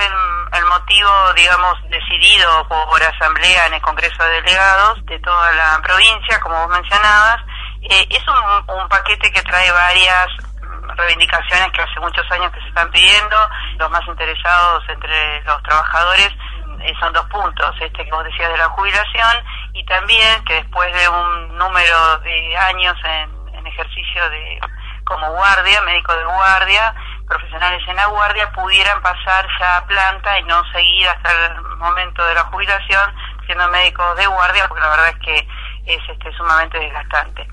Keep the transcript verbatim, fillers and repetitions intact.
el, el motivo, digamos, decidido por, por asamblea en el Congreso de Delegados de toda la provincia, como vos mencionabas. Eh, es un, un paquete que trae varias reivindicaciones que hace muchos años que se están pidiendo. Los más interesados entre los trabajadores eh, son dos puntos, este que vos decías de la jubilación, y también que después de un número de años en, en ejercicio de como guardia, médico de guardia, profesionales en la guardia, pudieran pasar ya a planta y no seguir hasta el momento de la jubilación siendo médicos de guardia, porque la verdad es que es este, sumamente desgastante.